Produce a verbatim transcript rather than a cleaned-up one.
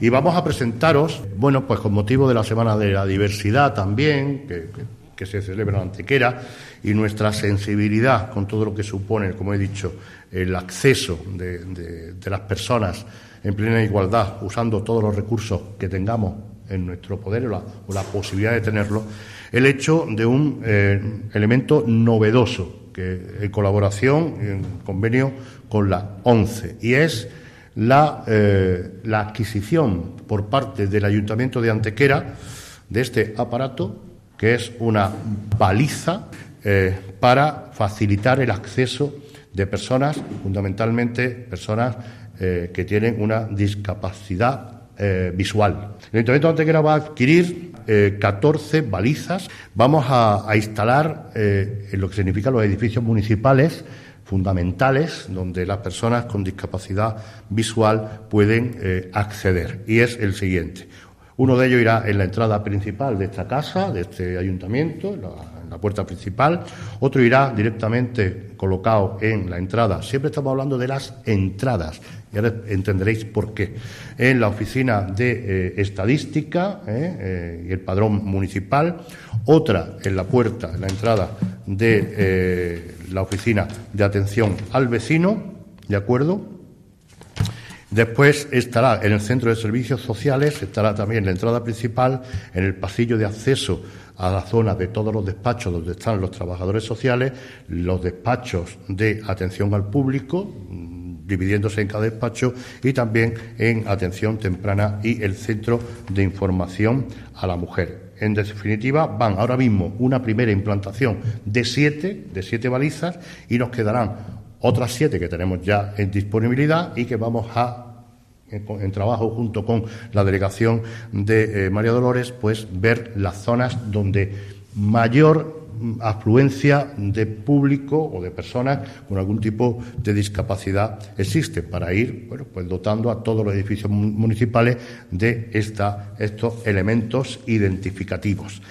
Y vamos a presentaros, bueno, pues con motivo de la Semana de la Diversidad también, que, que, que se celebra en Antequera, y nuestra sensibilidad con todo lo que supone, como he dicho, el acceso de, de, de las personas en plena igualdad, usando todos los recursos que tengamos en nuestro poder o la, o la posibilidad de tenerlo, el hecho de un eh, elemento novedoso, que en colaboración, en convenio con la ONCE, y es la, eh, la adquisición por parte del Ayuntamiento de Antequera de este aparato, que es una baliza eh, para facilitar el acceso de personas, fundamentalmente personas eh, que tienen una discapacidad eh, visual. El Ayuntamiento de Antequera va a adquirir eh, catorce balizas. Vamos a, a instalar eh, en lo que significan los edificios municipales fundamentales, donde las personas con discapacidad visual pueden eh, acceder. Y es el siguiente. Uno de ellos irá en la entrada principal de esta casa, de este ayuntamiento, en la, en la puerta principal. Otro irá directamente colocado en la entrada. Siempre estamos hablando de las entradas, y ahora entenderéis por qué. En la oficina de eh, estadística eh, eh, y el padrón municipal. Otra en la puerta, en la entrada de eh, la oficina de atención al vecino, ¿de acuerdo? Después estará en el centro de servicios sociales, estará también en la entrada principal, en el pasillo de acceso a la zona de todos los despachos donde están los trabajadores sociales, los despachos de atención al público, dividiéndose en cada despacho, y también en atención temprana y el centro de información a la mujer. En definitiva, van ahora mismo una primera implantación de siete, de siete balizas, y nos quedarán otras siete que tenemos ya en disponibilidad y que vamos a, en, en trabajo junto con la delegación de eh, María Dolores, pues ver las zonas donde mayor afluencia de público o de personas con algún tipo de discapacidad existe, para ir, bueno, pues dotando a todos los edificios municipales de esta, estos elementos identificativos.